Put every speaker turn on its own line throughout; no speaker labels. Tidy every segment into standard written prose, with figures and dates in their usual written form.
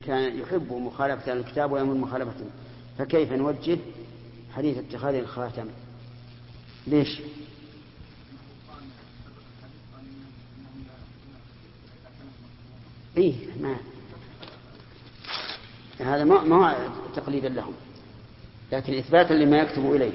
كان يحب مخالفة الكتاب ويأمر مخالفته، فكيف نوجه حديث اتخاذ الخاتم؟ ليش؟ إيه ما هذا ما تقليدا لهم، لكن إثباتا لما يكتب إليه.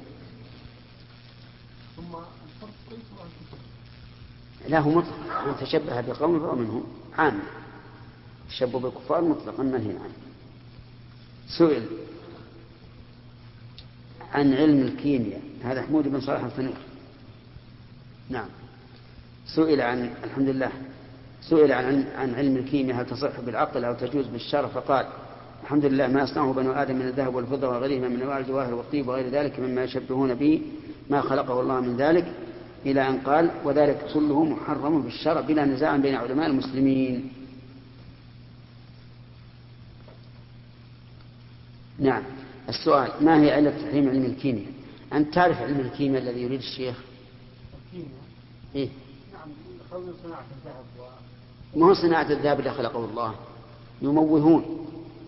لا هو مطلق، من تشبه بقوم فهو منهم، عام. التشبه بالكفار مطلقا منهي عنه. سئل عن علم الكيمياء، هذا حمود بن صالح الفنير. نعم، سئل عن الحمد لله سئل عن علم الكيمياء هل تصح بالعقل أو تجوز بالشرع، فقال الحمد لله ما أصنعه بنو آدم من الذهب والفضة وغيرهما من أنواع الجواهر والطيب وغير ذلك مما يشبهون به ما خلقه الله من ذلك، إلى أن قال وذلك كله محرم بالشرع بلا نزاع بين علماء المسلمين. نعم. السؤال ما هي علة تحريم علم الكيمياء؟ أنت تعرف علم الكيمياء الذي يريد الشيخ؟
الكيمياء؟
إيه؟
نعم، قول صناعة الذهب
ما هو صناعة الذهب اللي خلقه الله، يموهون،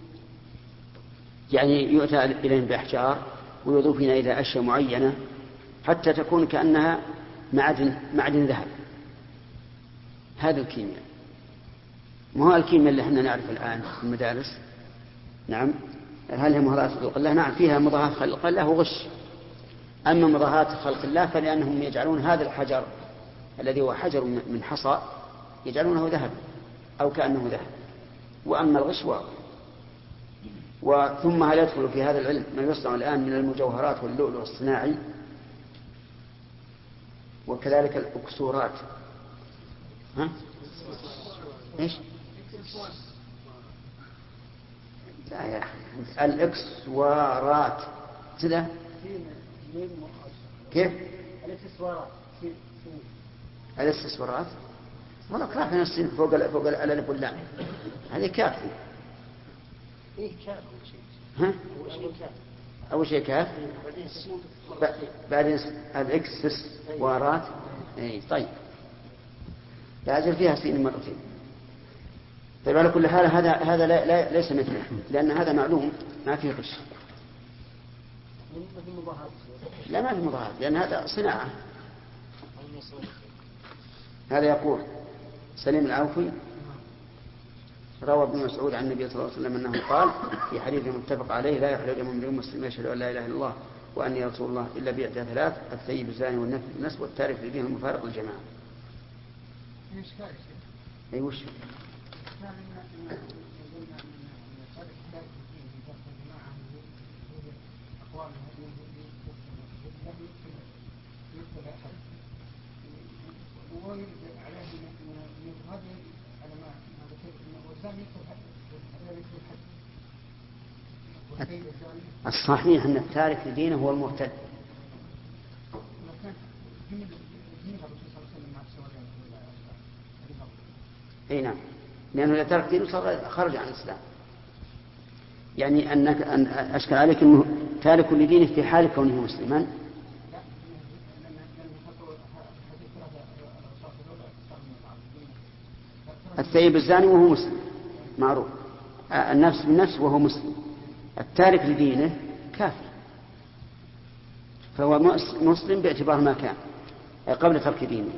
يعني يؤتى إليهم بأحجار ويضيفون إلى أشياء معينة حتى تكون كأنها معدن ذهب. هذا الكيمياء، ما هو الكيمياء اللي احنا نعرف الآن في المدارس. نعم. هل هي مضاهاة خلق الله؟ نعم، فيها مضاهاة خلق الله وغش. أما مضاهاة خلق الله فلأنهم يجعلون هذا الحجر الذي هو حجر من حصى يجعلونه ذهب أو كأنه ذهب. وأما الغش ثم هل يدخل في هذا العلم ما يصنع الآن من المجوهرات واللؤلؤ الصناعي وكذلك الأكسورات؟ ها؟ إيش؟ لا يا أخي، الإكسوارات كذا. كيف؟ الاكسسوارات والله كراف من السن فوق الألف واللام، هذه كافي.
إيه كاف؟
ها؟ أول شيء كاف، بعدين الاكسسوارات. إيه طيب، لازل فيها سين مرتين. طيب على كل حال هذا ليس مثله، لأن هذا معلوم ما فيه غش. لا ما في مضاهاة، لأن هذا صناعة. هذا يقول سليم العوفي روى ابن مسعود عن النبي صلى الله عليه وسلم أنه قال في حديث متفق عليه لا يحل دم امرئ مسلم يشهد أن لا إله إلا الله وأني رسول الله إلا بإحدى ثلاث: الثيب الزاني والنفس بالنسب والتارك لدينه المفارق للجماعة. أي وش؟ الصحيح أن التارك لدينه هو المرتد. أي نعم، لأنه إذا ترك دينه خرج عن الإسلام. يعني أنك أشكل عليك أنه تارك لدينه في حال كونه مسلما. الثيب الزاني وهو مسلم معروف، النفس بالنفس وهو مسلم. التارك لدينه كافر، فهو مسلم باعتبار ما كان قبل ترك دينه.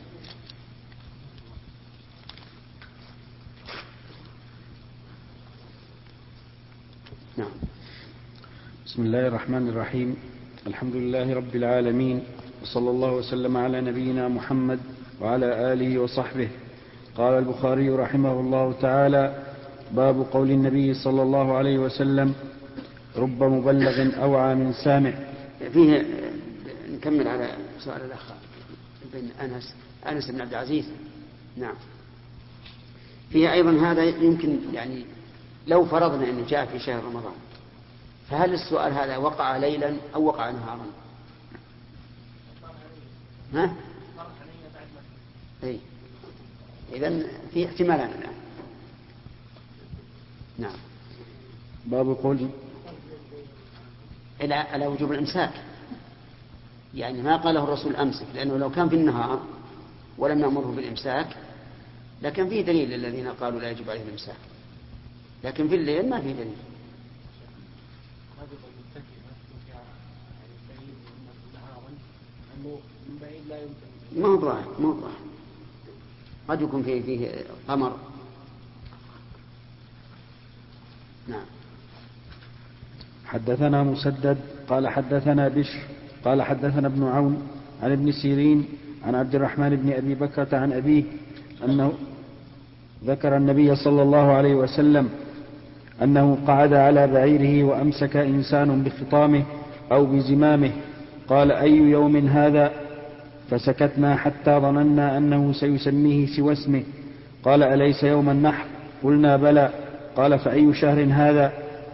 نعم.
بسم الله الرحمن الرحيم. الحمد لله رب العالمين، وصلى الله وسلم على نبينا محمد وعلى آله وصحبه. قال البخاري رحمه الله تعالى: باب قول النبي صلى الله عليه وسلم: رب مبلغ أوعى من سامع.
فيه نكمل على سؤال الأخ بن أنس بن عبد العزيز. نعم، فيه أيضا هذا يمكن، يعني لو فرضنا أنه جاء في شهر رمضان، فهل السؤال هذا وقع ليلا أو وقع نهارا؟ ها؟ أي إذن في احتمالان الآن. نعم.
باب قول
على وجوب الإمساك، يعني ما قاله الرسول أمسك، لأنه لو كان في النهار ولم نأمره بالإمساك لكن فيه دليل للذين قالوا لا يجب عليه الإمساك. لكن في الليل ما في دليل. ما هو ظاهر قد يكون فيه قمر. نعم.
حدثنا مسدد قال حدثنا بشر قال حدثنا ابن عون عن ابن سيرين عن عبد الرحمن بن أبي بكرة عن أبيه أنه ذكر النبي صلى الله عليه وسلم أنه قعد على بعيره وأمسك إنسان بخطامه أو بزمامه، قال: أي يوم هذا؟ فسكتنا حتى ظننا أنه سيسميه سوى اسمه. قال: أليس يوم النحر؟ قلنا: بلى. قال: فأي شهر هذا؟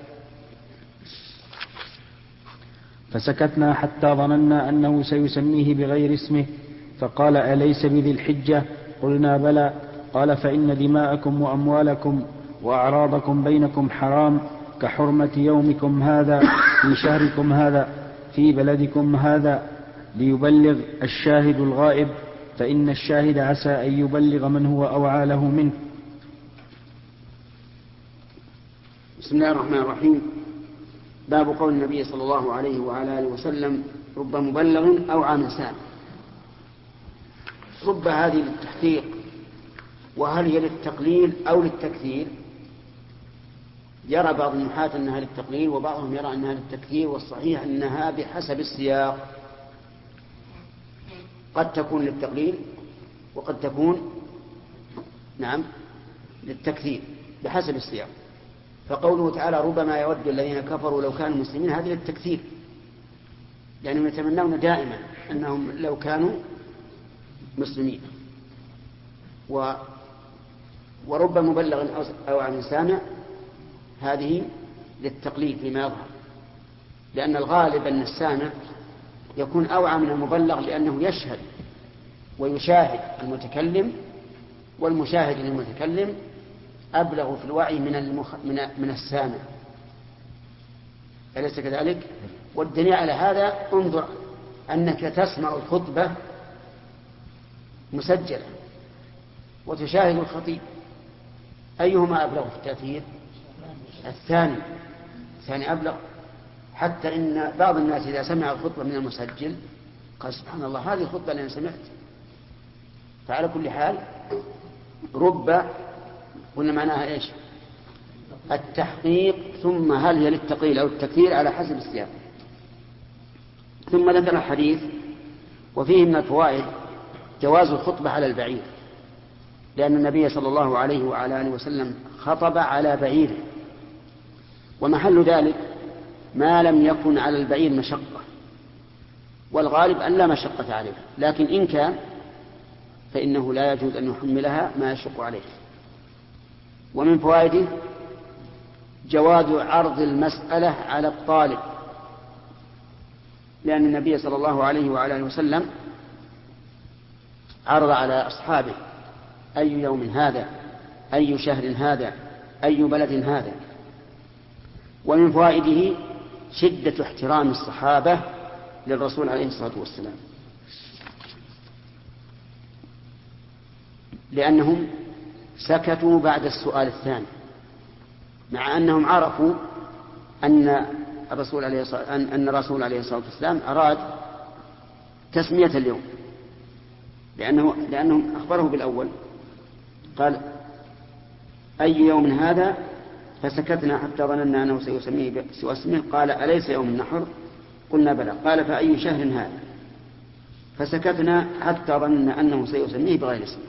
فسكتنا حتى ظننا أنه سيسميه بغير اسمه، فقال: أليس بذي الحجة؟ قلنا: بلى. قال: فإن دماءكم وأموالكم وأعراضكم بينكم حرام كحرمة يومكم هذا في شهركم هذا في بلدكم هذا، ليبلغ الشاهد الغائب، فإن الشاهد عسى أن يبلغ من هو أوعى له منه.
بسم الله الرحمن الرحيم. باب قول النبي صلى الله عليه وعلى آله وسلم: رب مبلغ أوعى من سامع. رب هذه للتحقيق، وهل هي للتقليل أو للتكثير؟ يرى بعض النحاة أنها للتقليل، وبعضهم يرى أنها للتكثير، والصحيح أنها بحسب السياق، قد تكون للتقليل وقد تكون للتكثير بحسب السياق. فقوله تعالى: ربما يود الذين كفروا لو كانوا مسلمين، هذا للتكثير، لأنهم يتمنون دائما أنهم لو كانوا مسلمين. ورب مبلغ أوعى من سامع، هذه للتقليد فيما يظهر، لأن الغالب أن السامع يكون أوعى من المبلغ، لأنه يشهد ويشاهد المتكلم، والمشاهد للمتكلم أبلغ في الوعي من السامع، أليس كذلك؟ والدليل على هذا انظر أنك تسمع الخطبة مسجلة وتشاهد الخطيب، أيهما أبلغ في التأثير؟ الثاني أبلغ، حتى إن بعض الناس إذا سمع الخطبة من المسجل قال: سبحان الله، هذه الخطبة اللي أنا سمعت. فعلى كل حال رب قلنا معناها إيش؟ التحقيق، ثم هل هي للتقليل أو التكثير على حسب السياق. ثم ذكر الحديث: وفيه من الفوائد جواز الخطبة على البعير، لأن النبي صلى الله عليه وعلى آله وسلم خطب على بعيره، ومحل ذلك ما لم يكن على البعير مشقة، والغالب أن لا مشقة عليه، لكن إن كان فإنه لا يجوز أن يحملها ما يشق عليه. ومن فوائده جواز عرض المسألة على الطالب، لأن النبي صلى الله عليه وعلى آله وسلم عرض على أصحابه: أي يوم هذا؟ أي شهر هذا؟ أي بلد هذا؟ ومن فوائده شدة احترام الصحابة للرسول عليه الصلاة والسلام، لأنهم سكتوا بعد السؤال الثاني، مع أنهم عرفوا أن الرسول عليه الصلاة والسلام أراد تسمية اليوم، لأنهم أخبره بالأول، قال: أي يوم هذا؟ فسكتنا حتى ظننا أنه سيسميه سوى اسمه. قال: أليس يوم النحر؟ قلنا: بلى. قال: فأي شهر هذا؟ فسكتنا حتى ظننا أنه سيسميه بغير اسمه،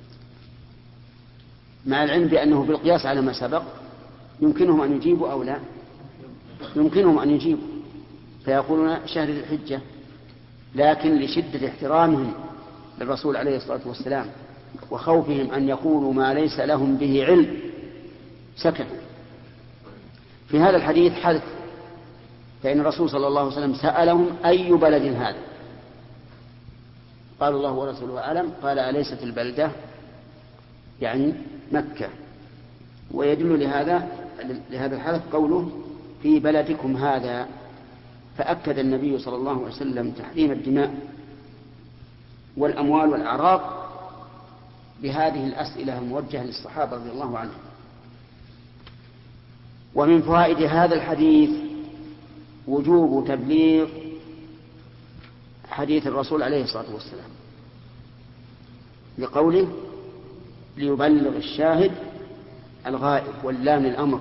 مع العلم بأنه بالقياس على ما سبق يمكنهم أن يجيبوا أو لا، يمكنهم أن يجيبوا فيقولون شهر ذي الحجة، لكن لشدة احترامهم للرسول عليه الصلاة والسلام وخوفهم أن يقولوا ما ليس لهم به علم سكتوا. في هذا الحديث حدث، فإن الرسول صلى الله عليه وسلم سألهم: أي بلد هذا؟ قال: الله ورسوله أعلم. قال: أليست البلدة يعني مكة؟ ويدل لهذا الحدث قوله: في بلدكم هذا. فأكد النبي صلى الله عليه وسلم تحريم الدماء والأموال والأعراض بهذه الأسئلة الموجهة للصحابة رضي الله عنهم. ومن فوائد هذا الحديث وجوب تبليغ حديث الرسول عليه الصلاة والسلام، لقوله ليبلغ الشاهد الغائب، واللام للأمر،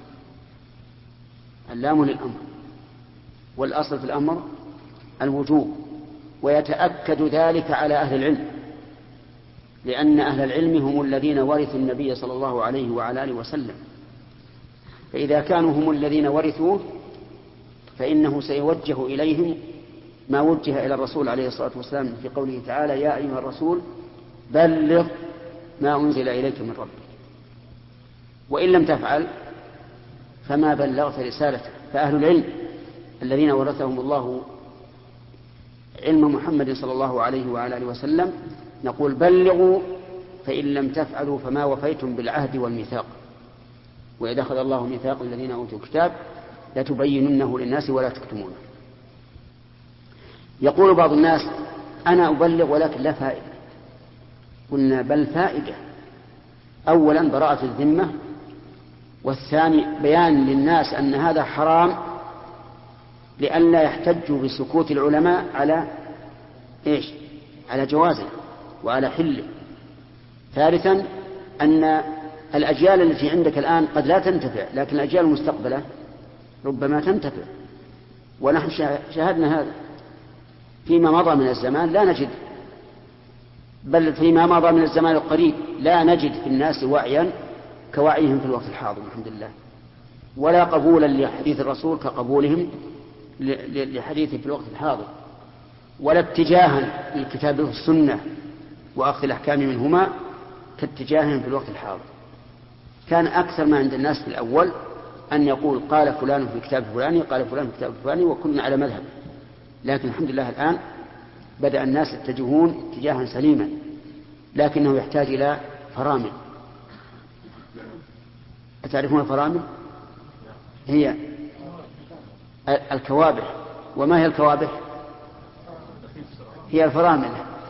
اللام للأمر، والأصل في الأمر الوجوب، ويتأكد ذلك على أهل العلم، لأن أهل العلم هم الذين ورثوا النبي صلى الله عليه وعلى آله وسلم، فإذا كانوا هم الذين ورثوه فإنه سيوجه إليهم ما وجه إلى الرسول عليه الصلاة والسلام في قوله تعالى: يا أيها الرسول بلغ ما أنزل إليك من ربك، وإن لم تفعل فما بلغت رسالته. فأهل العلم الذين ورثهم الله علم محمد صلى الله عليه وعلى آله وسلم نقول: بلغوا، فإن لم تفعلوا فما وفيتم بالعهد والميثاق، وإذا أخذ الله ميثاق الذين أوتوا الكتاب لتبيننه للناس ولا تكتمونه. يقول بعض الناس: أنا أبلغ ولكن لا فائدة. قلنا: بل فائدة. أولا براءة الذمة، والثاني بيان للناس أن هذا حرام لئلا يحتجوا بسكوت العلماء على إيش؟ على جوازه وعلى حله. ثالثا أن الأجيال التي عندك الآن قد لا تنتفع، لكن الأجيال المستقبلة ربما تنتفع، ونحن شاهدنا هذا فيما مضى من الزمان. لا نجد، بل فيما مضى من الزمان القريب لا نجد في الناس وعيا كوعيهم في الوقت الحاضر الحمد لله، ولا قبولا لحديث الرسول كقبولهم لحديثه في الوقت الحاضر، ولا اتجاها للكتاب والسنة وأخذ الأحكام منهما كاتجاههم في الوقت الحاضر. كان أكثر ما عند الناس في الأول أن يقول: قال فلان في كتاب فلاني، قال فلان في كتاب فلاني، وكنا على مذهب. لكن الحمد لله الآن بدأ الناس يتجهون اتجاها سليما، لكنه يحتاج إلى فرامل. أتعرفون الفرامل؟ هي الكوابح. وما هي الكوابح؟ هي الفرامل،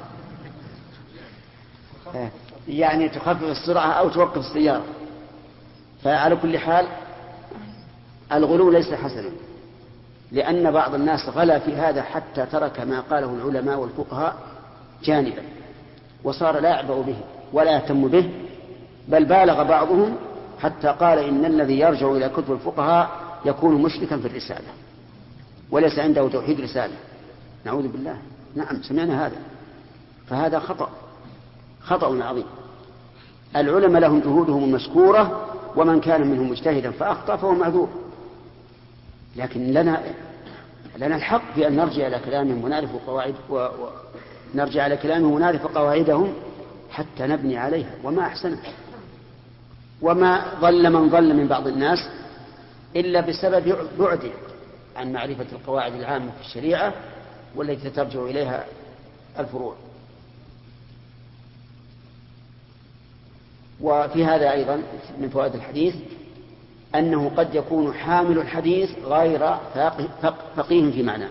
يعني تخفف السرعة أو توقف السيارة. فعلى كل حال الغلو ليس حسنا، لأن بعض الناس غلا في هذا حتى ترك ما قاله العلماء والفقهاء جانبا، وصار لا يعبأ به ولا يهتم به، بل بالغ بعضهم حتى قال: إن الذي يرجع إلى كتب الفقهاء يكون مشركا في الرسالة وليس عنده توحيد رسالة. نعوذ بالله. نعم، سمعنا هذا. فهذا خطأ عظيم. العلماء لهم جهودهم المشكورة، ومن كان منهم مجتهدا فأخطأ فهو معذور، لكن لنا الحق في أن نرجع إلى كلامهم ونعرف قواعدهم حتى نبني عليها، وما أحسنه. وما ضل من ضل من بعض الناس إلا بسبب بعده عن معرفة القواعد العامة في الشريعة والتي ترجع إليها الفروع. وفي هذا أيضا من فوائد الحديث أنه قد يكون حامل الحديث غير فقيه في معناه،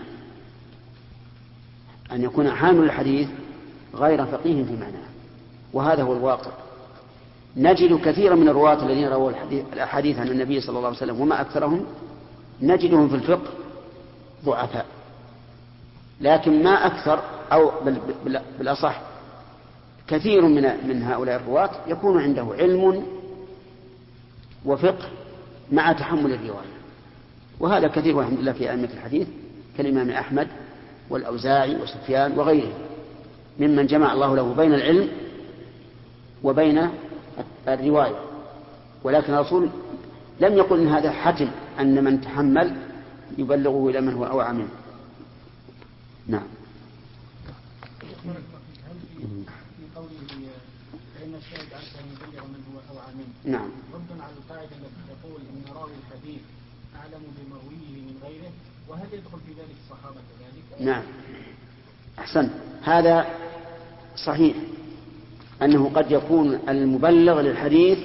أن يكون حامل الحديث غير فقيه في معناه، وهذا هو الواقع. نجد كثيرا من الرواة الذين رووا الأحاديث عن النبي صلى الله عليه وسلم وما أكثرهم نجدهم في الفقه ضعفاء، لكن ما أكثر أو بالأصح كثير من هؤلاء الرواة يكون عنده علم وفقه مع تحمل الرواية، وهذا كثير والحمد لله في أئمة الحديث كالإمام أحمد والأوزاعي وسفيان وغيرهم ممن جمع الله له بين العلم وبين الرواية. ولكن الرسول لم يقل إن هذا حتم أن من تحمل يبلغه إلى من هو أوعى منه. نعم.
في قوله فإن الشاهد عنك أن يبلغ من هو أوعى منه.
نعم.
رد على القاعدة التي تقول إن راوي الحديث أعلم بمرويه من غيره، وهل يدخل في ذلك الصحابة كذلك؟
نعم، أحسن. هذا صحيح أنه قد يكون المبلغ للحديث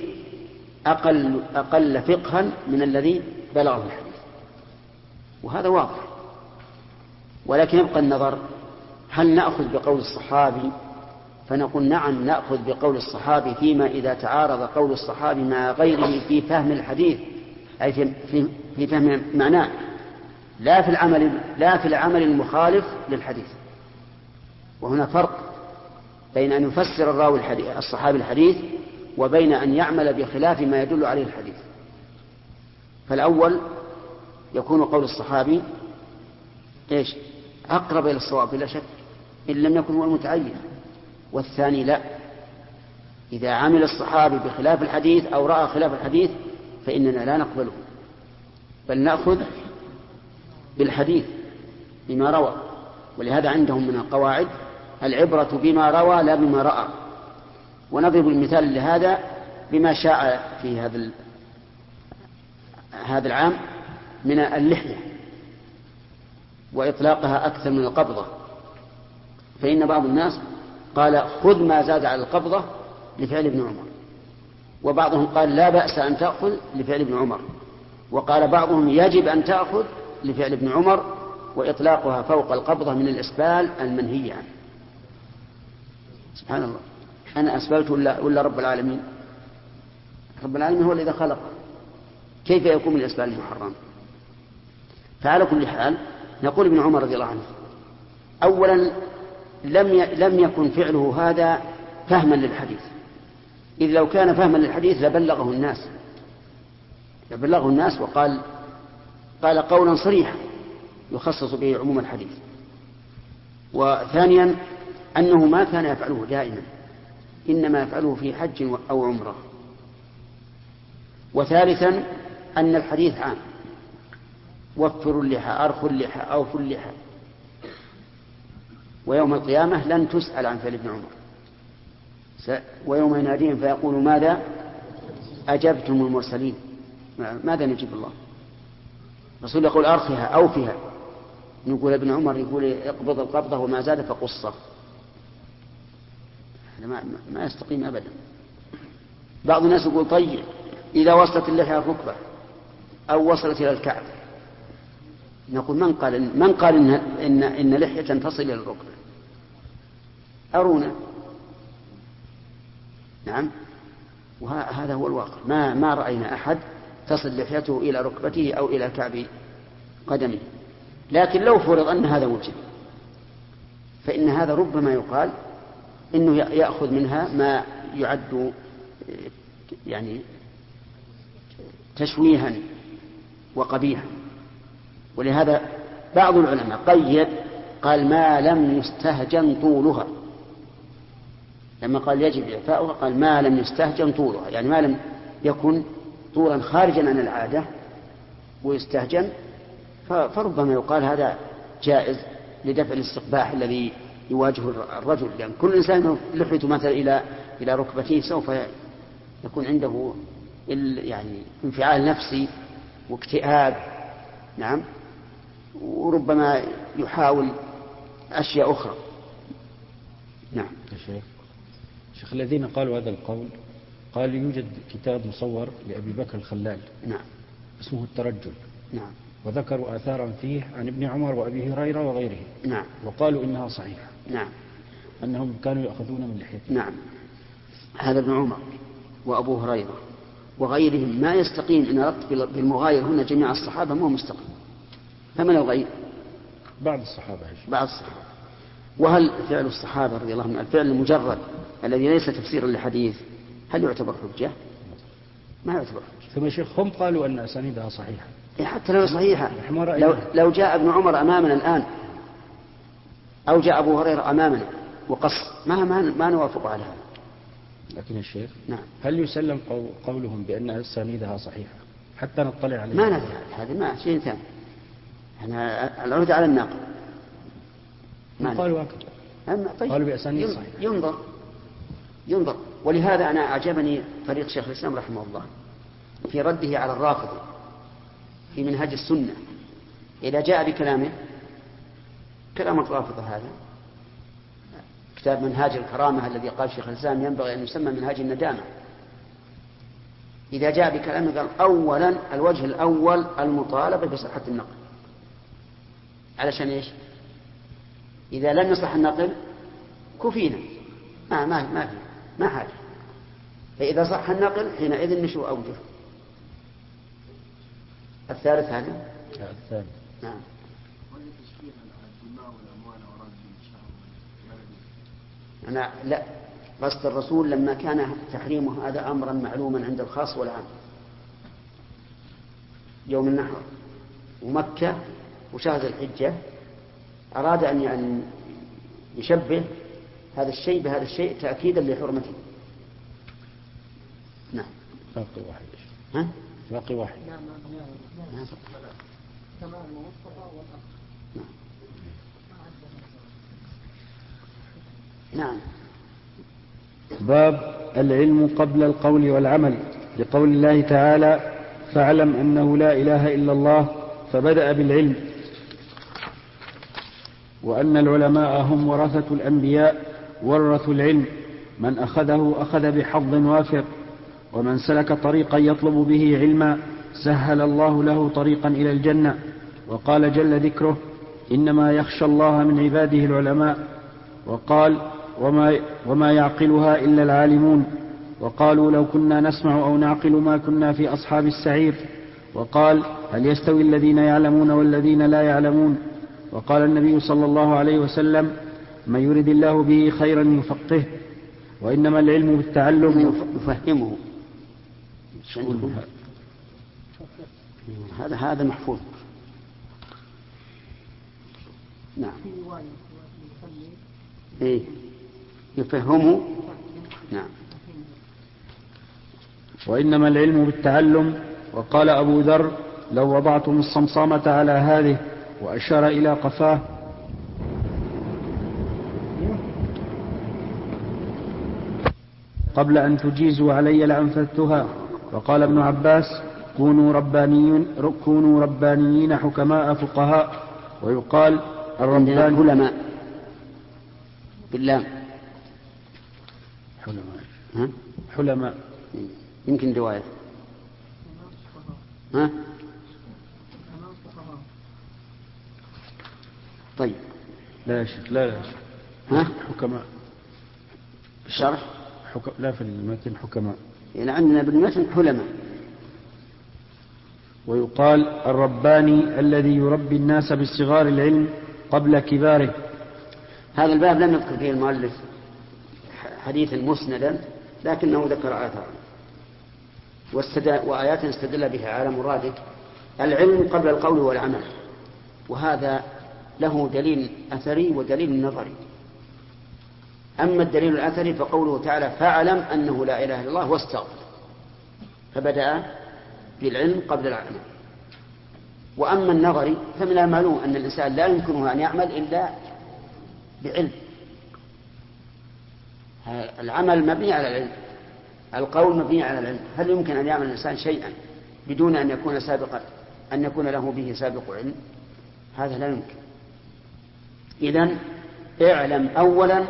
أقل فقها من الذي بلغه الحديث، وهذا واضح. ولكن يبقى النظر: هل نأخذ بقول الصحابي فنقول نعم نأخذ بقول الصحابي فيما إذا تعارض قول الصحابي مع غيره في فهم الحديث أي في فهم معناه، لا في العمل المخالف للحديث. وهنا فرق بين أن يفسر الراوي الصحابي الحديث وبين أن يعمل بخلاف ما يدل عليه الحديث. فالأول يكون قول الصحابي إيش؟ أقرب إلى الصواب بلا شك، إن لم يكن هو المتعين. والثاني لا، إذا عمل الصحابي بخلاف الحديث أو رأى خلاف الحديث فإننا لا نقبله، بل نأخذ بالحديث بما روى. ولهذا عندهم من القواعد العبرة بما روى لا بما رأى. ونضرب المثال لهذا بما شاع في هذا العام من اللحية وإطلاقها أكثر من القبضة. فإن بعض الناس قال خذ ما زاد على القبضة لفعل ابن عمر، وبعضهم قال لا بأس أن تأخذ لفعل ابن عمر، وقال بعضهم يجب أن تأخذ لفعل ابن عمر، وإطلاقها فوق القبضة من الإسبال المنهي عنه. سبحان الله، أنا أسبلت ولا رب العالمين؟ رب العالمين هو الذي خلق، كيف يكون من الإسبال المحرم؟ فعلى كل حال نقول ابن عمر رضي الله عنه أولا لم يكن فعله هذا فهما للحديث، إذ لو كان فهما للحديث لبلغه الناس وقال قولا صريحا يخصص به عموم الحديث. وثانيا أنه ما كان يفعله دائما، إنما يفعله في حج أو عمرة. وثالثا أن الحديث عام، وفروا اللحى، أرخوا اللحى، أوفوا اللحى، ويوم القيامة لن تسأل عن فعل ابن عمر. ويوم يناديهم فيقول ماذا أجبتم المرسلين؟ ماذا نجيب الله؟ الرسول يقول أرخها أوفها، نقول ابن عمر يقول اقبض القبضة وما زاد فقصه. ما يستقيم أبدا. بعض الناس يقول طيب إذا وصلت اللحية الركبة أو وصلت إلى الكعب، نقول من قال إن لحية تصل إلى الركبة؟ أرونا. نعم، وهذا هو الواقع، ما رأينا أحد تصل لحيته إلى ركبته أو إلى كعب قدمه. لكن لو فرض أن هذا وجد فإن هذا ربما يقال إنه يأخذ منها ما يعد يعني تشويها وقبيحا. ولهذا بعض العلماء قيد قال ما لم يستهجن طولها، لما قال يجب إعفاؤها قال ما لم يستهجن طولها، يعني ما لم يكن طولا خارجا عن العادة ويستهجن، فربما يقال هذا جائز لدفع الاستقباح الذي يواجه الرجل، لأن كل إنسان لحيته مثلا إلى ركبتيه سوف يكون عنده يعني انفعال نفسي واكتئاب. نعم، وربما يحاول أشياء أخرى. نعم.
شيخ الذين قالوا هذا القول قال يوجد كتاب مصور لأبي بكر الخلال،
نعم،
اسمه الترجل،
نعم،
وذكروا آثارا فيه عن ابن عمر وأبي هريرة وغيره،
نعم،
وقالوا إنها صحيحة،
نعم،
أنهم كانوا يأخذون من لحيتهم.
نعم، هذا ابن عمر وأبو هريرة وغيرهم ما يستقيم. إن أردت بالمغاير هنا جميع الصحابة ما هو مستقيم. فمن الغير؟
بعض الصحابة.
بعض الصحابة. وهل فعل الصحابة رضي الله عنهم الفعل المجرد الذي ليس تفسيرا للحديث هل يعتبر حجة؟ ما يعتبر حجة.
ثم شيخ هم قالوا أن أسانيدها صحيحة.
حتى لو صحيحة، لو جاء ابن عمر أمامنا الآن أو جاء أبو هريرة أمامنا وقص ما نوافق على هذا.
لكن الشيخ
نعم،
هل يسلم قولهم بأن أسانيدها صحيحة حتى نطلع عليها؟
ما ندري، هذا ما شيء ثاني. احنا العهد على الناقل.
قالوا هكذا،
طيب
قالوا بأسانيد صحيحة.
ينظر. ولهذا أنا أعجبني طريق شيخ الإسلام رحمه الله في رده على الرافضة في منهج السنة. إذا جاء بكلامه كلام الرافضة، هذا كتاب منهاج الكرامة الذي قال شيخ الإسلام ينبغي أن يسمى منهاج الندامة. إذا جاء بكلامه قال أولا الوجه الأول المطالبة بصحة النقل. علشان إيش؟ إذا لم يصح النقل كفينا ما حاجة. فإذا صح النقل حينئذ نشوء أوجه. الثالث هذا
الثالث.
نعم. أنا لا، قصد الرسول لما كان تحريمه هذا أمرا معلوما عند الخاص والعام يوم النحر ومكة وشهر الحجة، أراد أن يشبه هذا الشيء بهذا الشيء تأكيدا لحرمته. نعم.
باقي واحد.
ها؟
باقي واحد.
نعم.
باب العلم قبل القول والعمل، لقول الله تعالى: فاعلم أنه لا إله إلا الله، فبدأ بالعلم، وأن العلماء هم ورثة الأنبياء ورثوا العلم، من أخذه أخذ بحظ وافر، ومن سلك طريقا يطلب به علما سهل الله له طريقا إلى الجنة. وقال جل ذكره: إنما يخشى الله من عباده العلماء. وقال: وما يعقلها إلا العالمون. وقالوا: لو كنا نسمع أو نعقل ما كنا في أصحاب السعير. وقال: هل يستوي الذين يعلمون والذين لا يعلمون. وقال النبي صلى الله عليه وسلم: من يرد الله به خيرا يفقهه. وإنما العلم بالتعلم.
يفهمه. هذا محفوظ. نعم. إيه؟ يفهمه. نعم.
وإنما العلم بالتعلم. وقال أبو ذر: لو وضعتم الصمصامة على هذه، وأشار إلى قفاه، قبل أن تجيزوا علي لأنفذتها. وقال ابن عباس: كونوا ربانيين حكماء فقهاء. ويقال الربان
علماء باللام.
حلماء.
يمكن رواية. ها؟ طيب.
لا يا شيخ، لا.
ها؟
حكماء.
الشرح؟
لا، في المتن حكماء.
يعني عندنا بالمتن حلماء.
ويقال الرباني الذي يربي الناس باصغار العلم قبل كباره.
هذا الباب لم يذكر فيه المؤلف حديثا مسندا، لكنه ذكر آثارا وآيات استدل بها على مراده العلم قبل القول والعمل، وهذا له دليل أثري ودليل نظري. أما الدليل الأثري فقوله تعالى: فاعلم أنه لا إله إلا الله واستغفر، فبدأ بالعلم قبل العمل. وأما النظري فمن المعلوم أن الإنسان لا يمكنه أن يعمل إلا بعلم. العمل مبني على العلم، القول مبني على العلم. هل يمكن أن يعمل الإنسان شيئا بدون أن يكون له به سابق علم؟ هذا لا يمكن. إذن اعلم أولا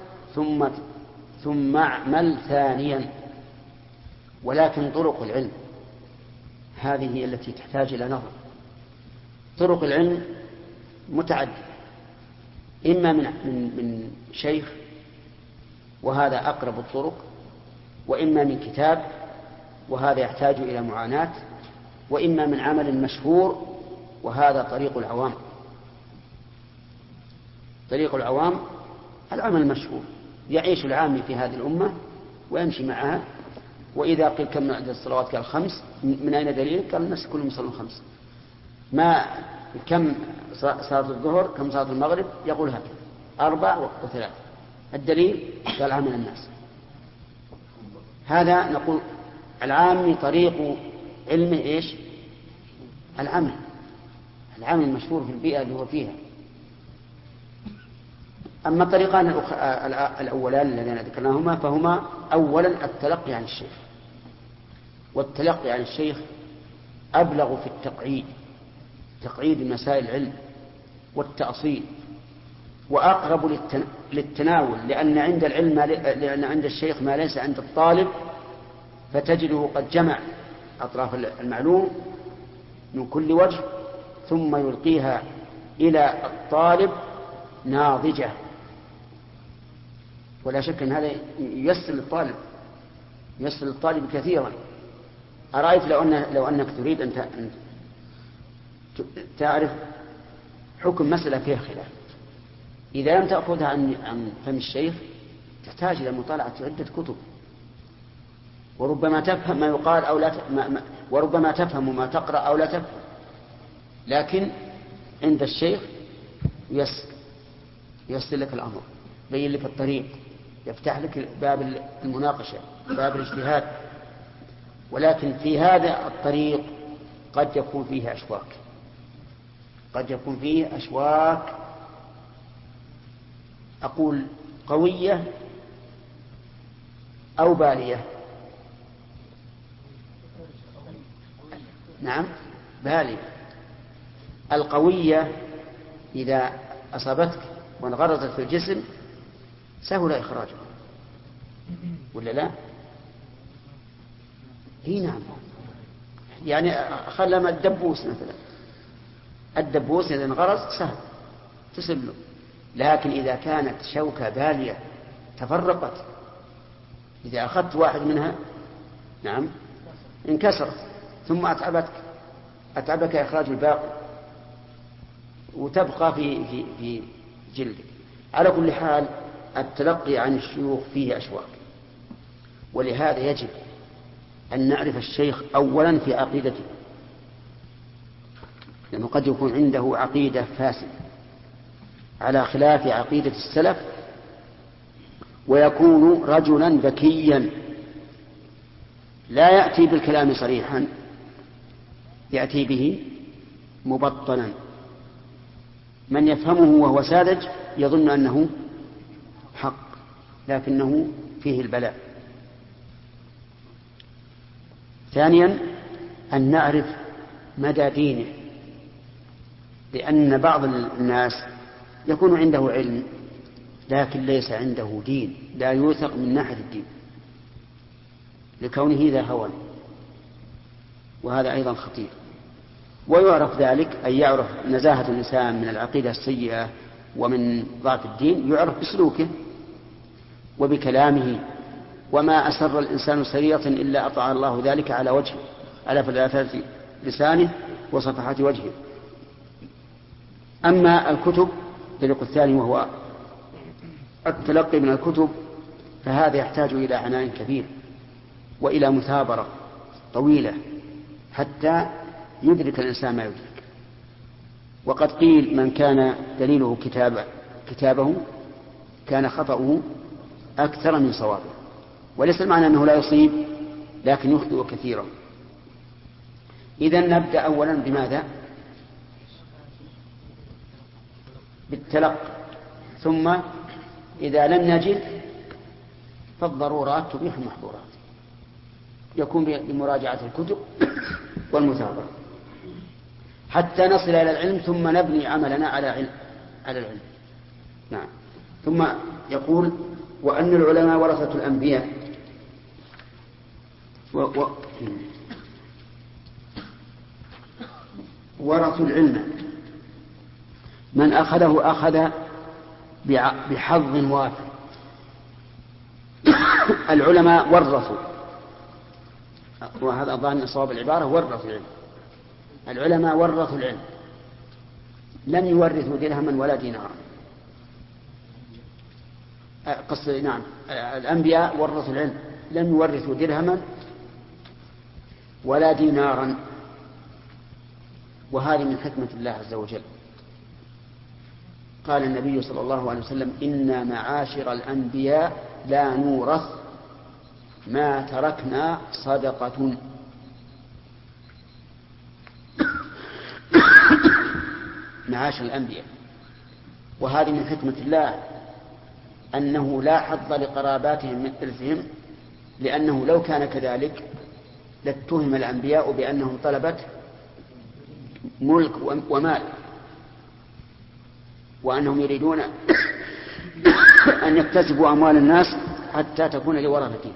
ثم اعمل ثانيا. ولكن طرق العلم هذه هي التي تحتاج إلى نظر. طرق العلم متعددة، إما من شيخ وهذا أقرب الطرق، وإما من كتاب وهذا يحتاج إلى معاناة، وإما من عمل مشهور وهذا طريق العوام. طريق العوام العمل المشهور يعيش العامي في هذه الأمة ويمشي معها، وإذا قيل كم عدد الصلوات قال 5، من أين دليل؟ قال الناس كلهم يصلون 5. ما كم صلاة الظهر، كم صلاة المغرب؟ يقول هكذا 4 و3. الدليل قال عمل الناس. هذا نقول العامي طريق علمه إيش؟ العمل المشهور في البيئة اللي هو فيها. أما الطريقان الأولان الذين ذكرناهما فهما أولا التلقي عن الشيخ، والتلقي عن الشيخ أبلغ في تقعيد مسائل العلم والتأصيل، وأقرب للتناول، لأن عند الشيخ ما ليس عند الطالب، فتجده قد جمع أطراف المعلوم من كل وجه ثم يلقيها إلى الطالب ناضجة. ولا شك أن هذا ييسر للطالب كثيرا. أرأيت لو أنك تريد تعرف حكم مسألة فيها خلاف. إذا لم تأخذها عن فم الشيخ تحتاج إلى مطالعة عدة كتب، وربما تفهم ما يقال أو لا وربما تفهم ما تقرأ أو لا تفهم، لكن عند الشيخ ييسر لك الأمر، يبين لك الطريق، يفتح لك باب المناقشة، باب الاجتهاد. ولكن في هذا الطريق قد يكون فيه أشواك، قد يكون فيه أشواك أقول قوية أو بالية. نعم بالية. القوية إذا أصابتك وانغرزت في الجسم سهل إخراجها، ولا لا؟ هي نعم. يعني خلما الدبوس مثلا، الدبوس إذا انغرز سهل تسله، لكن إذا كانت شوكة بالية تفرقت، إذا أخذت واحد منها نعم انكسرت ثم أتعبك إخراج الباقي وتبقى في جلدك. على كل حال التلقي عن الشيوخ فيه أشواك، ولهذا يجب أن نعرف الشيخ أولا في عقيدته، لأنه قد يكون عنده عقيدة فاسدة على خلاف عقيدة السلف، ويكون رجلا ذكيا لا يأتي بالكلام صريحا، يأتي به مبطنا، من يفهمه وهو ساذج يظن أنه حق لكنه فيه البلاء. ثانيا أن نعرف مدى دينه، لأن بعض الناس يكون عنده علم لكن ليس عنده دين، لا يوثق من ناحية الدين لكونه ذا هوى، وهذا أيضا خطير. ويعرف ذلك أن يعرف نزاهة الإنسان من العقيدة السيئة ومن ضعف الدين يعرف بسلوكه وبكلامه، وما أسر الإنسان سريرة إلا أطاع الله ذلك على وجهه، على فلافات لسانه وصفحات وجهه. أما الكتب الطريق الثاني وهو التلقي من الكتب، فهذا يحتاج إلى عناء كبير وإلى مثابرة طويلة حتى يدرك الإنسان ما يدرك. وقد قيل من كان دليله كتابه كان خطأه أكثر من صوابه، وليس المعنى أنه لا يصيب لكن يخطئ كثيرا. إذن نبدأ أولا بماذا؟ بالتلقي، ثم إذا لم نجد فالضرورات تبيح المحظورات، يكون بمراجعة الكتب والمثابرة حتى نصل إلى العلم، ثم نبني عملنا على العلم. نعم. ثم يقول وأن العلماء ورثة الأنبياء ورثوا العلم، من أخذه أخذ بحظ وافر. العلماء ورثوا، وهذا ظاهر صواب العبارة، ورثوا العلم. العلماء ورثوا العلم، لم يورثوا درهما ولا دينارا. نعم، الأنبياء ورثوا العلم، لم يورثوا درهما ولا دينارا، وهذه من حكمة الله عز وجل. قال النبي صلى الله عليه وسلم إنا معاشر الأنبياء لا نورث ما تركنا صدقة. معاشر الأنبياء، وهذه من حكمة الله أنه لا حظ لقراباتهم من إرثهم، لأنه لو كان كذلك لاتهم الأنبياء بأنهم طلبة ملك ومال، وأنهم يريدون أن يكتسبوا أموال الناس حتى تكون لورثتهم.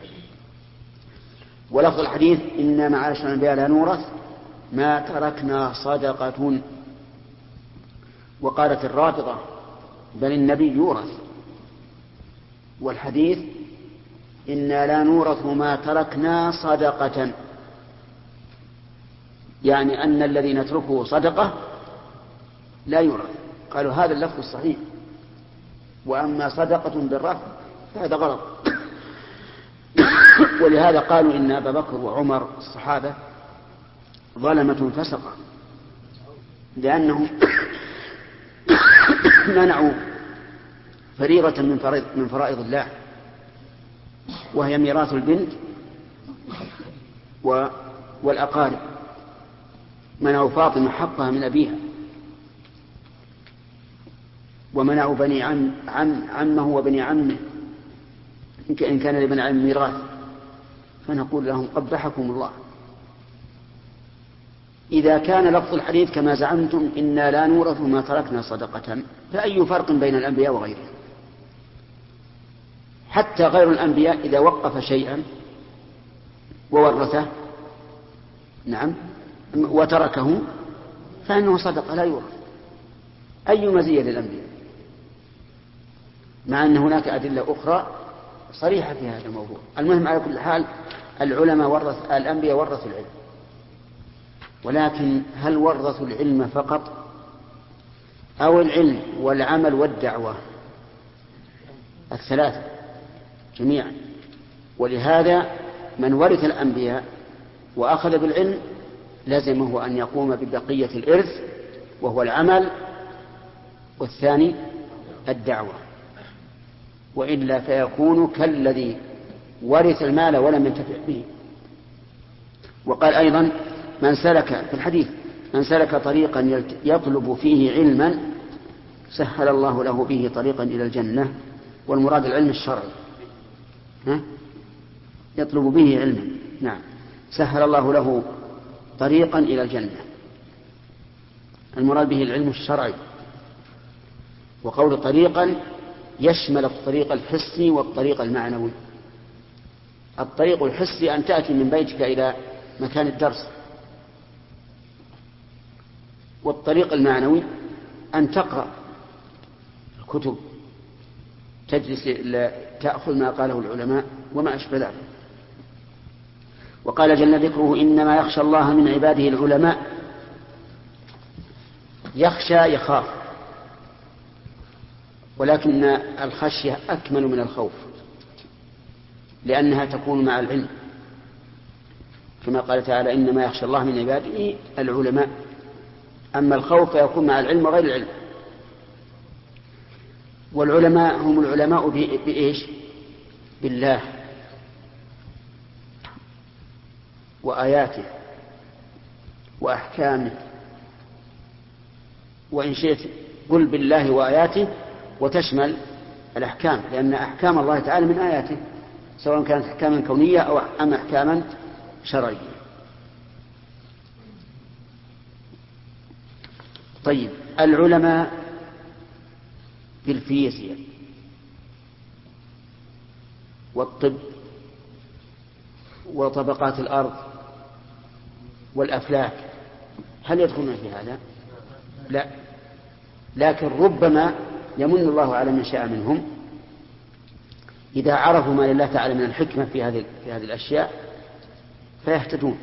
ولفظ الحديث إن معاشر الأنبياء لا نورث ما تركنا صدقة. وقالت الرافضة بل النبي يورث، والحديث إنا لا نورث ما تركنا صدقة. يعني أن الذي نتركه صدقة لا يورث. قالوا هذا اللفظ الصحيح، وأما صدقة بالرفع فهذا غلط. ولهذا قالوا إن أبا بكر وعمر الصحابة ظلمة فسقة، لأنهم منعوا فريضة من فرائض الله، وهي ميراث البنت والأقارب. منعوا فاطمة حقها من أبيها، ومنعوا بني عمه وبني عمه إن كان لبني عم ميراث، فنقول لهم قبحكم الله. إذا كان لفظ الحديث كما زعمتم إنا لا نورث ما تركنا صدقة، فأي فرق بين الأنبياء وغيرهم؟ حتى غير الأنبياء إذا وقف شيئا وورثه نعم وتركه فإنه صدقة لا يورث. أي مزية للأنبياء، مع أن هناك أدلة أخرى صريحة في هذا الموضوع. المهم على كل حال الأنبياء ورثوا العلم، ولكن هل ورثوا العلم فقط أو العلم والعمل والدعوة؟ الثلاثة جميعا. ولهذا من ورث الأنبياء وأخذ بالعلم لازمه أن يقوم ببقية الإرث، وهو العمل، والثاني الدعوة، وإلا فيكون كالذي ورث المال ولم ينتفع به. وقال أيضا من سلك في الحديث من سلك طريقا يطلب فيه علما سهل الله له به طريقا إلى الجنة. والمراد العلم الشرعي، يطلب به علما، نعم، سهل الله له طريقا إلى الجنة. المراد به العلم الشرعي. وقول طريقا يشمل الطريق الحسي والطريق المعنوي. الطريق الحسي أن تأتي من بيتك إلى مكان الدرس، والطريق المعنوي أن تقرأ الكتب، تجلس تأخذ ما قاله العلماء وما أشبه ذلك. وقال جل ذكره إنما يخشى الله من عباده العلماء. يخشى يخاف، ولكن الخشية أكمل من الخوف، لأنها تكون مع العلم، كما قال تعالى إنما يخشى الله من عباده العلماء. أما الخوف يكون مع العلم وغير العلم. والعلماء هم العلماء بإيش؟ بالله وآياته وأحكامه. وإن شئت قل بالله وآياته وتشمل الأحكام، لأن أحكام الله تعالى من آياته، سواء كانت أحكاما كونية أو أم أحكاما شرعية. طيب، العلماء في الفيزياء والطب وطبقات الأرض والأفلاك هل يدخلون في هذا؟ لا، لكن ربما يمن الله على من شاء منهم إذا عرفوا ما لله تعالى من الحكمة في هذه الأشياء فيهتدون.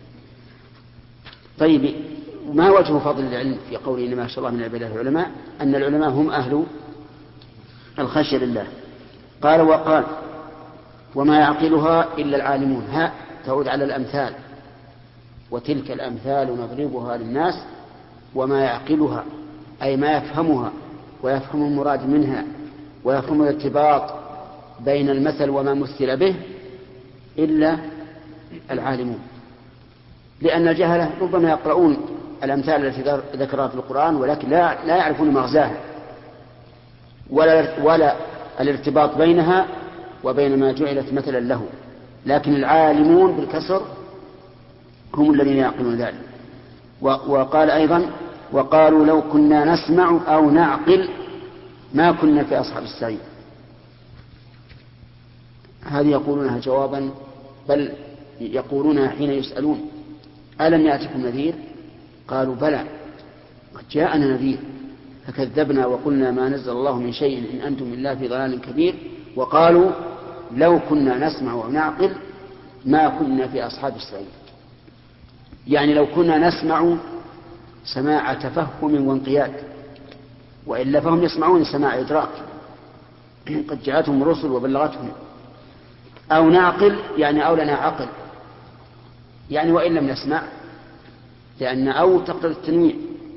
طيب، ما وجه فضل العلم في قوله إنما يخشى الله من عباده العلماء؟ أن العلماء هم أهل الخشية لله. قال وقال وما يعقلها إلا العالمون. ها تعود على الأمثال، وتلك الأمثال نضربها للناس وما يعقلها أي ما يفهمها ويفهم المراد منها ويفهم الارتباط بين المثل وما مثل به إلا العالمون. لأن الجهلة ربما يقرؤون الأمثال التي ذكرها في القرآن ولكن لا يعرفون مغزاها ولا الارتباط بينها وبين ما جعلت مثلا له. لكن العالمون بالكسر هم الذين يعقلون ذلك. وقال أيضا وقالوا لو كنا نسمع أو نعقل ما كنا في أصحاب السعير. هذه يقولونها جوابا، بل يقولونها حين يسألون ألم يأتكم نذير؟ قالوا بلى قد جاءنا نذير فكذبنا وقلنا ما نزل الله من شيء إن أنتم إلا في ضلال كبير. وقالوا لو كنا نسمع ونعقل ما كنا في أصحاب السعير. يعني لو كنا نسمع سماع تفهم وانقياد، وإلا فهم يسمعون سماع إدراك، قد جاءتهم الرسل وبلغتهم. أو نعقل يعني أو لنا عقل، يعني وإن لم نسمع، لأن أو تقتضي التنويع.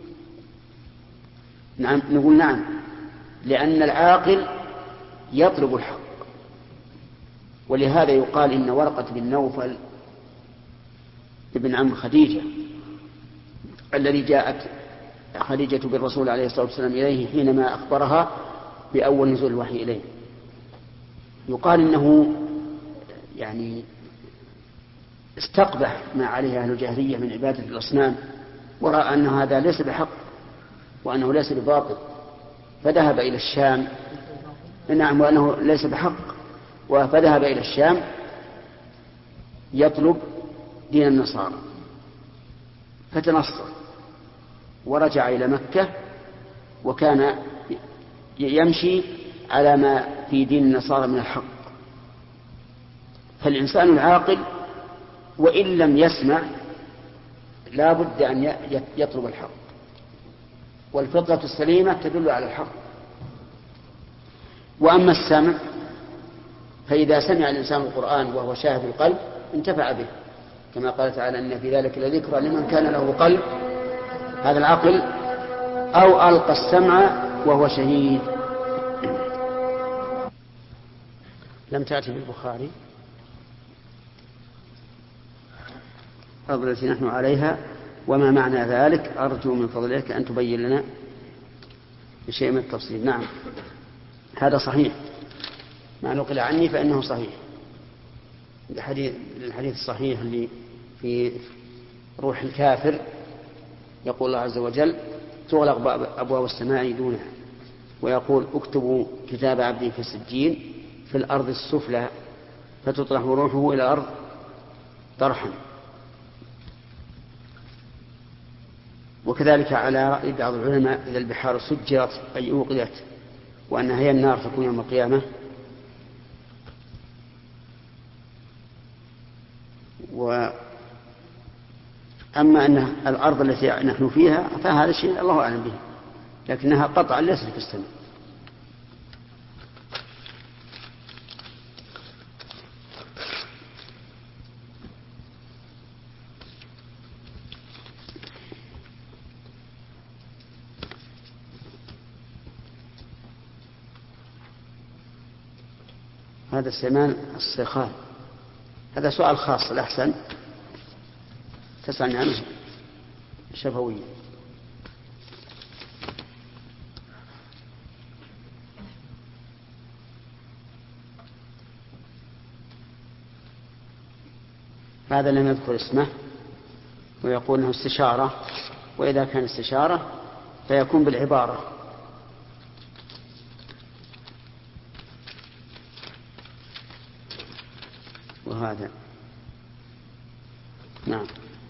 نعم، نقول نعم، لأن العاقل يطلب الحق. ولهذا يقال إن ورقة بن نوفل ابن عم خديجة الذي جاءت خديجة بالرسول عليه الصلاة والسلام إليه حينما أخبرها بأول نزول الوحي إليه، يقال إنه يعني استقبح ما عليه أهل الجاهلية من عبادة الأصنام، ورأى أن هذا ليس بحق وأنه ليس بباطل، فذهب إلى الشام. نعم، وأنه ليس بحق، فذهب إلى الشام يطلب دين النصارى، فتنصر ورجع إلى مكة، وكان يمشي على ما في دين النصارى من الحق. فالإنسان العاقل وإن لم يسمع لا بد أن يطلب الحق، والفطرة السليمة تدل على الحق. وأما السمع فإذا سمع الإنسان القرآن وهو شاهد القلب انتفع به، كما قال تعالى إن في ذلك لذكرى لمن كان له قلب، هذا العقل، أو ألقى السمع وهو شهيد. لم تأتي بالبخاري التي نحن عليها، وما معنى ذلك؟ أرجو من فضلك أن تبين لنا بشيء من التفصيل. نعم، هذا صحيح، ما نقل عني فإنه صحيح. الحديث الصحيح اللي في روح الكافر يقول الله عز وجل تغلق أبواب السماء دونها، ويقول اكتبوا كتاب عبدي في السجين في الأرض السفلى فتطرح روحه إلى الأرض طرحا. وكذلك على رأي بعض العلماء إذا البحار سجرت أي أوقدت وأنها هي النار تكون يوم القيامة. وأما أن الأرض التي نحن فيها فهذا الشيء الله أعلم به، لكنها قطعا ليست في السماء. هذا السمان الصخال، هذا سؤال خاص، الأحسن تسألني عنه شفويا. هذا لم يذكر اسمه ويقول انه استشارة، وإذا كان استشارة فيكون بالعبارة. وهذا نعم.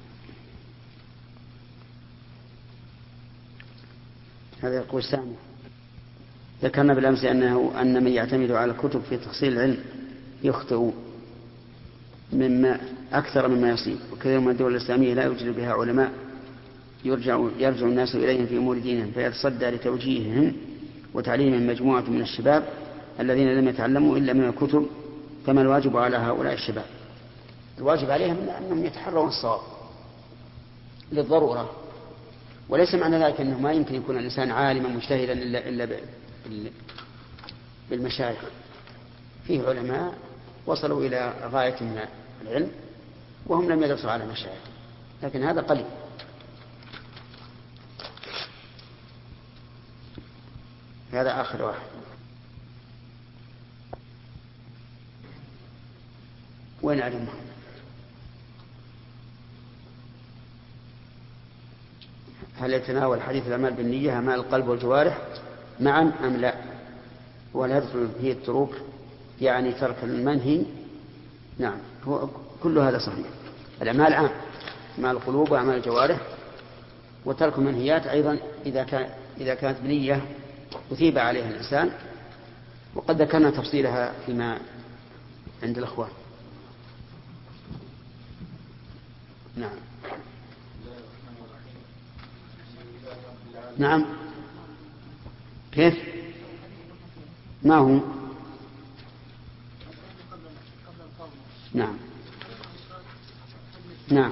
هذا يقول سامي ذكرنا بالأمس أن من يعتمد على الكتب في تحصيل العلم يخطئ مما أكثر مما يصيب، وكثير من الدول الإسلامية لا يوجد بها علماء يرجع الناس إليهم في أمور دينهم، فيتصدى لتوجيههم وتعليمهم مجموعة من الشباب الذين لم يتعلموا إلا من الكتب. فما الواجب على هؤلاء الشباب؟ الواجب عليهم أنهم يتحرون الصواب للضرورة، وليس معنى ذلك أنه ما يمكن يكون الإنسان عالما مجتهدا إلا بالمشايخ. فيه علماء وصلوا إلى غاية من العلم وهم لم يدرسوا على مشايخ، لكن هذا قليل. هذا آخر واحد. وين علمه؟ هل يتناول حديث الأعمال بالنية أعمال القلب والجوارح معا أم لا؟ ولا يدخل فيه التروك يعني ترك المنهي؟ نعم، هو كل هذا صحيح. الأعمال عام، أعمال القلوب وأعمال الجوارح، وترك المنهيات أيضا إذا كانت بنية أثيب عليها الإنسان، وقد ذكرنا تفصيلها فيما عند الأخوان. نعم. نعم. كيف؟ ما هو؟ نعم نعم.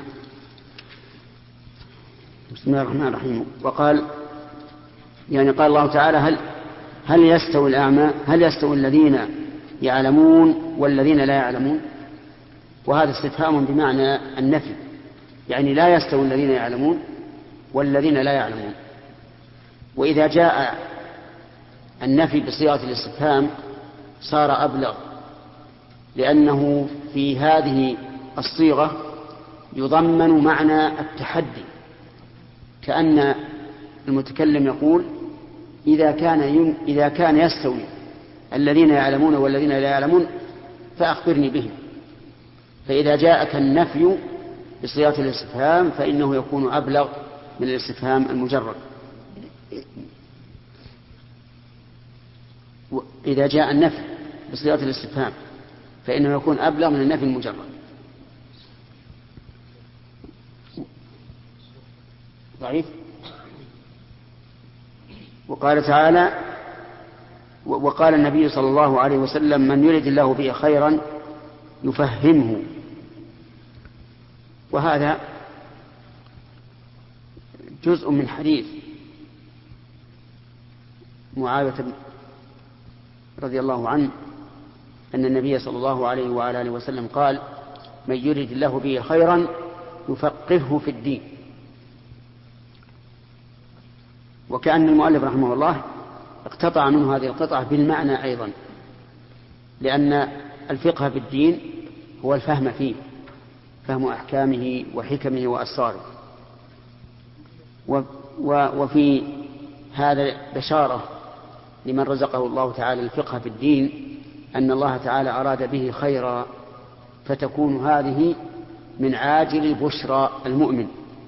بسم الله الرحمن الرحيم. وقال يعني قال الله تعالى هل يستوي الأعمى هل يستوي الذين يعلمون والذين لا يعلمون؟ وهذا استفهام بمعنى النفي، يعني لا يستوي الذين يعلمون والذين لا يعلمون. وإذا جاء النفي بصيغة الاستفهام صار أبلغ، لأنه في هذه الصيغة يضمن معنى التحدي، كأن المتكلم يقول إذا كان يستوي الذين يعلمون والذين لا يعلمون فأخبرني بهم. فإذا جاءك النفي بصيغة الاستفهام فإنه يكون أبلغ من الاستفهام المجرد. إذا جاء النفي بصيغة الاستفهام فإنه يكون أبلغ من النفي المجرد. ضعيف. وقال تعالى وقال النبي صلى الله عليه وسلم من يرد الله به خيرا يفهمه. وهذا جزء من حديث معاوية رضي الله عنه أن النبي صلى الله عليه وعلى آله وسلم قال من يرد الله به خيرا يفقهه في الدين. وكأن المؤلف رحمه الله اقتطع منه هذه القطعة بالمعنى أيضا، لأن الفقه في الدين هو الفهم فيه، فهم أحكامه وحكمه وأسراره. وفي هذا بشارة لمن رزقه الله تعالى الفقه في الدين أن الله تعالى أراد به خيرا، فتكون هذه من عاجل بشرى المؤمن.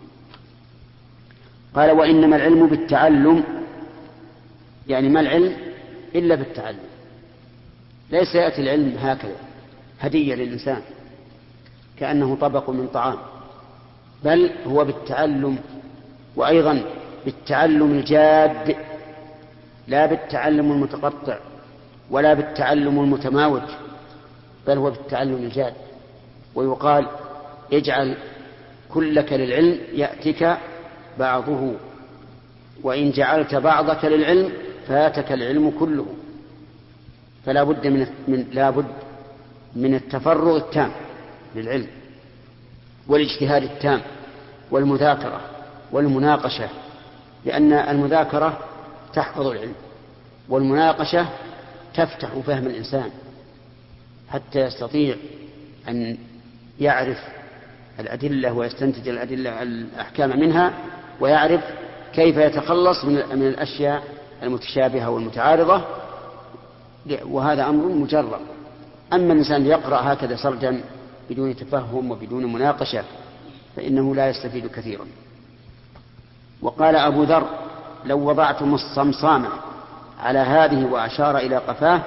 قال وإنما العلم بالتعلم، يعني ما العلم إلا بالتعلم. ليس يأتي العلم هكذا هدية للإنسان كأنه طبق من طعام، بل هو بالتعلم، وأيضا بالتعلم الجاد، لا بالتعلم المتقطع ولا بالتعلم المتماوج، بل هو بالتعلم الجاد. ويقال اجعل كلك للعلم يأتك بعضه، وإن جعلت بعضك للعلم فاتك العلم كله. فلا بد من التفرغ التام للعلم والاجتهاد التام والمذاكرة والمناقشة، لأن المذاكرة تحفظ العلم والمناقشة تفتح فهم الإنسان حتى يستطيع أن يعرف الأدلة ويستنتج الأحكام منها، ويعرف كيف يتخلص من الأشياء المتشابهة والمتعارضة. وهذا أمر مجرد. أما الإنسان يقرأ هكذا سردا بدون تفهم وبدون مناقشة فإنه لا يستفيد كثيرا. وقال أبو ذر لو وضعتم الصمصام على هذه وأشار إلى قفاه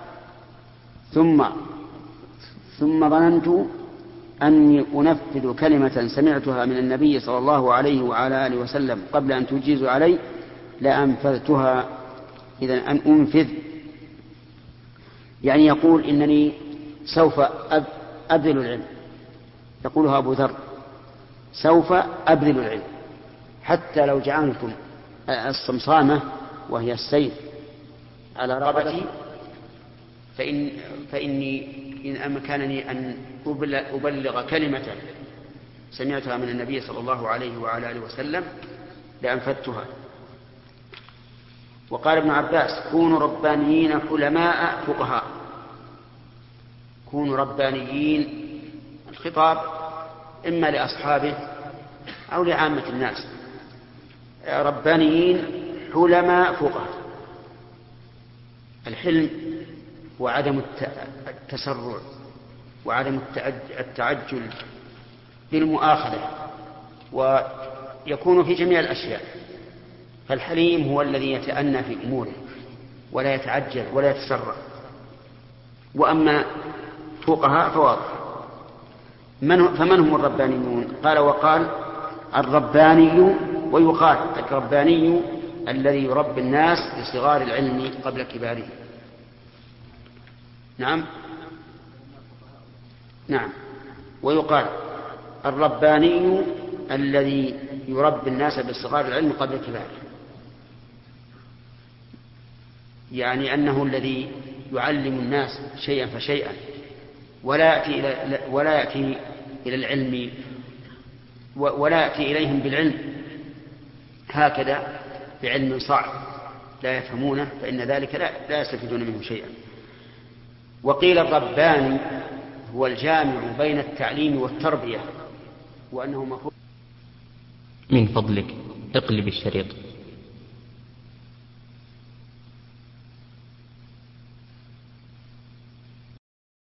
ثم ظننت أني أنفذ كلمة سمعتها من النبي صلى الله عليه وعلى آله وسلم قبل أن تجيز علي لأنفذتها. إذن أن أنفذ يعني يقول إنني سوف أبذل العلم، يقولها أبو ذر سوف أبذل العلم حتى لو جعلتم الصمصامة وهي السيف على رقبتي فإني إن أمكنني أن أبلغ كلمة سمعتها من النبي صلى الله عليه وعلى آله وسلم لأنفذتها. وقال ابن عباس كونوا ربانيين حلماء فقهاء. كونوا ربانيين، الخطاب إما لأصحابه أو لعامة الناس. ربانيين حلماء فقهاء. الحلم وعدم التسرع وعدم التعجل بالمؤاخذة، ويكون في جميع الأشياء. فالحليم هو الذي يتأنى في أموره ولا يتعجل ولا يتسرع. وأما فقهاء فواضح. فمن هم الربانيون؟ قال وقال الرباني، ويقال الرباني الذي يربي الناس بصغار العلم قبل كباره. نعم. ويقال الرباني الذي يربي الناس بصغار العلم قبل كباره، يعني أنه الذي يعلم الناس شيئا فشيئا، ولا يأتي إلى العلم ولا يأتي إليهم بالعلم هكذا بعلم صعب لا يفهمونه، فإن ذلك لا يستفيدون منه شيئا. وقيل الرباني هو الجامع بين التعليم والتربية، وأنه مفهوم.
من فضلك اقلب الشريط.